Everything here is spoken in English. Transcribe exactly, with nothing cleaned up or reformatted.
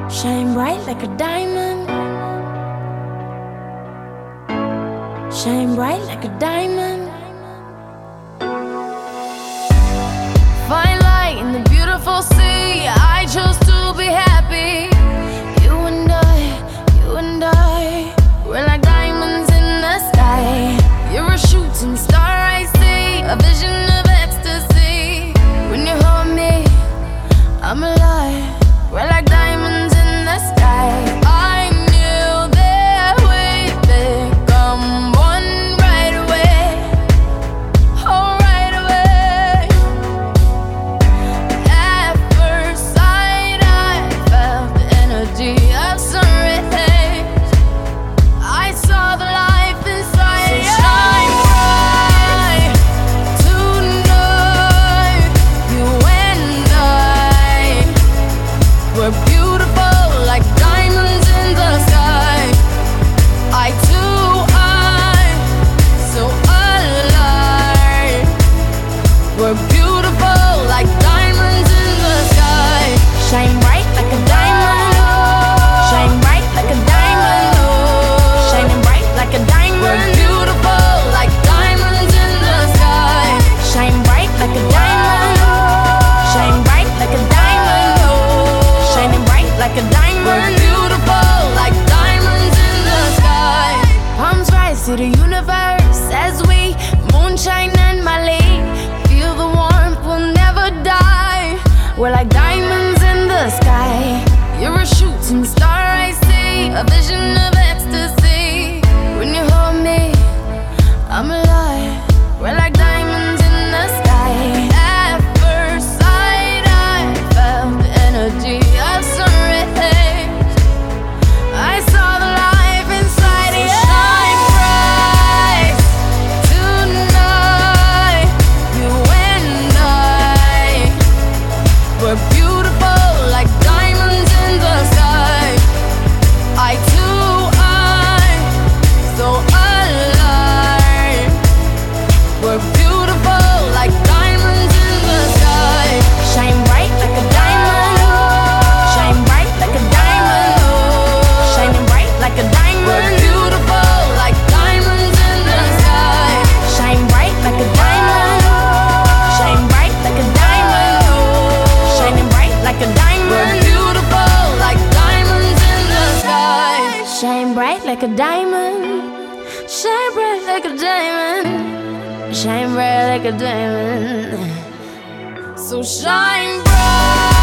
Shine bright like a diamond. Shine bright like a diamond. Fine light in the beautiful sea. I chose to be happy. You and I, you and I, we're like diamonds in the sky. You're a shooting star, I see, a vision of ecstasy. When you hold me, I'm alive. We're like diamonds in the sky. I knew that we'd become one right away. Oh, right away. At first sight, I felt the energy of sun rays. I saw the life inside you. So shine bright tonight. You and I, we're beautiful like diamonds in the sky. I too, I'm so alive. We're beautiful like diamonds in the sky. Shine bright like a diamond. Shine bright like a diamond. Shining bright like a diamond. We're beautiful like diamonds in the sky. Shine bright like a diamond. Shine bright like a diamond. Shining bright like a diamond. We're beautiful like diamonds in the sky. Palms rise to the universe as we moonshine and Mali. Feel the warmth, we'll never die. We're like diamonds in the sky. You're a shooting star, I see, a vision of ecstasy. When you hold me, I'm alive. We're like diamonds in the sky. At first sight, I felt the energy of sun rays. I saw the life inside you. So shine bright tonight. You and I, we're beautiful like diamonds in the sky. I too, I'm so alive. We're beautiful like diamonds in the sky. Shine bright like a diamond. Shine bright like a diamond. Shining bright like a diamond. We're beautiful like diamonds in the sky. Shine bright like a diamond. Shine bright like a diamond. Shining bright like a diamond. We're beautiful like diamonds in the sky. Shine bright like a diamond. Shine bright like a diamond. Shine bright like a diamond. So shine bright.